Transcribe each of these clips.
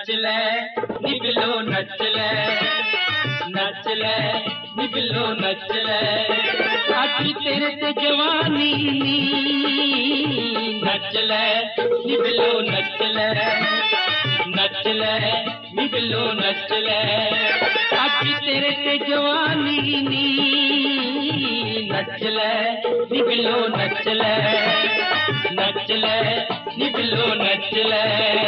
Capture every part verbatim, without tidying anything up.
नच ले नी बिलो नच ले, नच ले नी बिलो नच ले, अज तेरे ते जवानी नी, नच ले नी बिलो नच ले, नच ले नी बिलो नच ले, अज तेरे ते जवानी नी, नच ले नी बिलो नच ले, नच ले नी बिलो नच ले।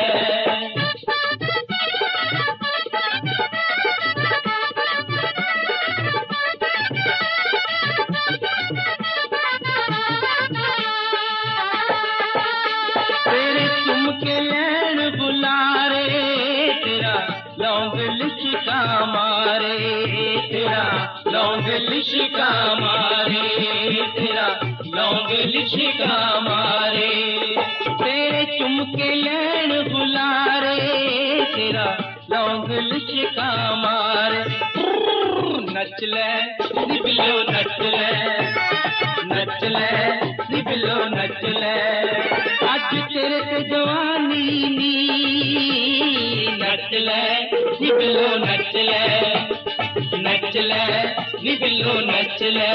तेरे तुमके लैन बुलारे, तेरा लौंग लिशका मारे, तेरा लौंग लिशका मारे, तेरा लौंग लिशका मारे, तेरे चुमके लैन बुलारे, तेरा लौंग लिशका मारे, नच ले नी बिलो नच ले, नच ले नी बिलो नच ले, अज तेरे ते जवानी नी, नच ले नी बिलो नच ले, नच ले नी बिलो नच ले।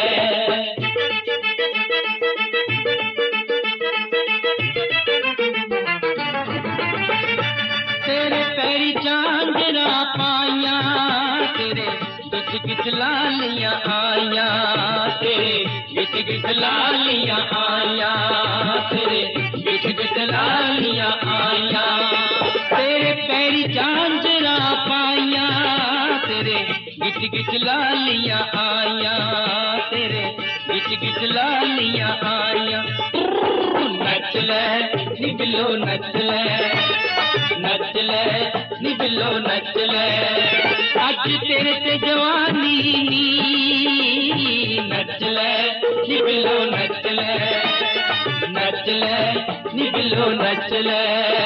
तेरे पैरी झांझरा पाइया, तेरे गिच गिच लालियां आइया, तेरे गिच गिच लालियां आइया, तेरे गिच गिच लालियां आइया, तेरे पैरी झांझरा पाइया, तेरे गिच गिच लालियां आइया, तेरे गिच गिच लालियां आइया, नच ले नी बिलो नच ले, नच ले नी बिलो नच ले, अज तेरे ते जवानी नी, नच ले नी बिलो नच ले, नच ले नी बिलो नच ले।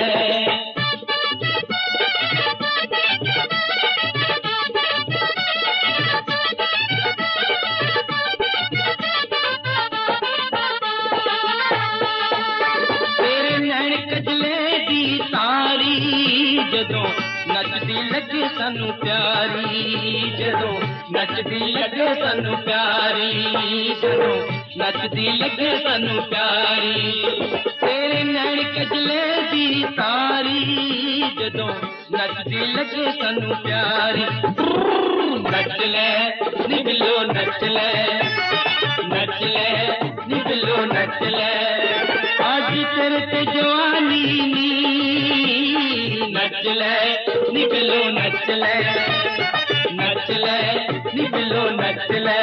तेरे नैन कजले दी तारी, जदों नचदी लगे सानू प्यारी, जदों नचदी लगे सानू प्यारी, जदों नचदी लगे सानू प्यारी, तेरे नैन कजले दी तारी, जदों नचदी लगे सानू प्यारी, नच ले नी बिलो नच ले, नच ले नी बिलो नच ले, आज तेरे ते जवानी नी, नच ले नी बिलो नच ले, नच ले नी बिलो नच ले।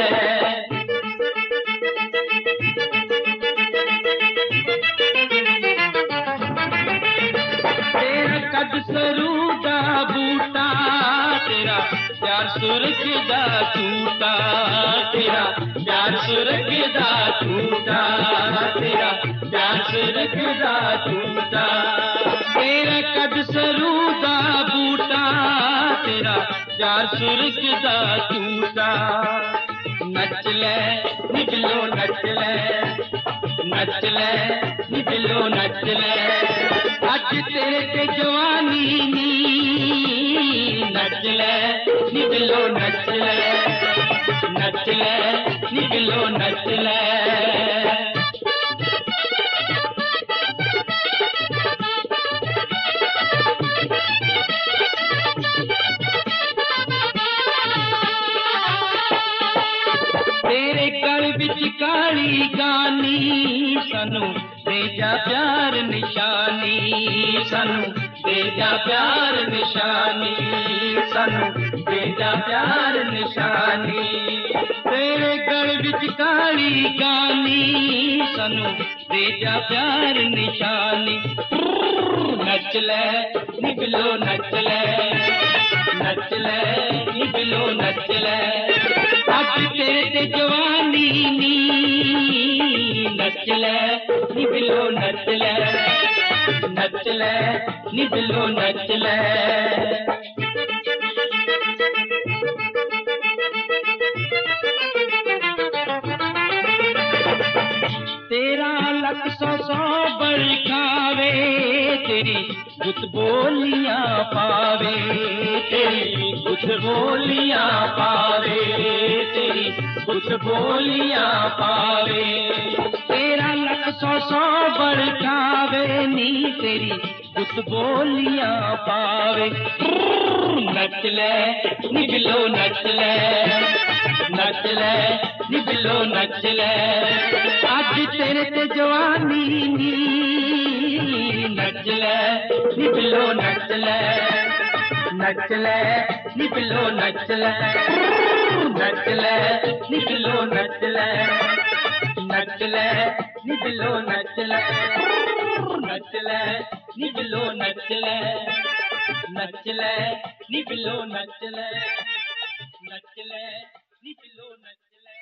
तेरा कद सरू दा बूटा, तेरा प्यार सुरग दा झूठा, तेरा प्यार सुरग दा झूठा, तेरा प्यार सुरग दा झूठा, तेरा कद सरू दा बूटा, तेरा प्यार सुरग दा झूठा, नच ले नी बिलो नच ले, नच ले नी बिलो नच ले, अज तेरे ते जवानी नी, नच ले नी बिलो नच ले, नच ले नी बिलो नच ले। तेरे गल विच काली गानी, सानू दे जा प्यार निशानी, सानू दे जा प्यार निशानी, सानू दे जा प्यार निशानी, तेरे गल विच काली गानी, सानू दे जा प्यार निशानी, नच ले नी बिलो नच ले, नच ले नी बिलो नच ले, अज तेरे ते जवानी नी, नच ले नी बिलो नच ले, नच ले नी बिलो नच ले। तेरा लख लख सौ सौ बरखावे, तेरी गुत बोलियां पावे, तेरी गुत बोलियां पावे, तेरी गुत बोलियां पावे। तेरा लख सौ सौ बरखावे नी, तेरी गुत बोलियां पावे। नच ले नी बिलो नच ले, नच ले नी बिलो नच ले, अज तेरे ते जवानी नी। नच ले नी बिलो नच ले, नच ले नी बिलो नच ले, नच ले नी बिलो नच ले, नच ले नी बिलो नच ले, नच ले नी बिलो नच ले, नच ले नी बिलो नच ले, नच ले नी बिलो नच ले।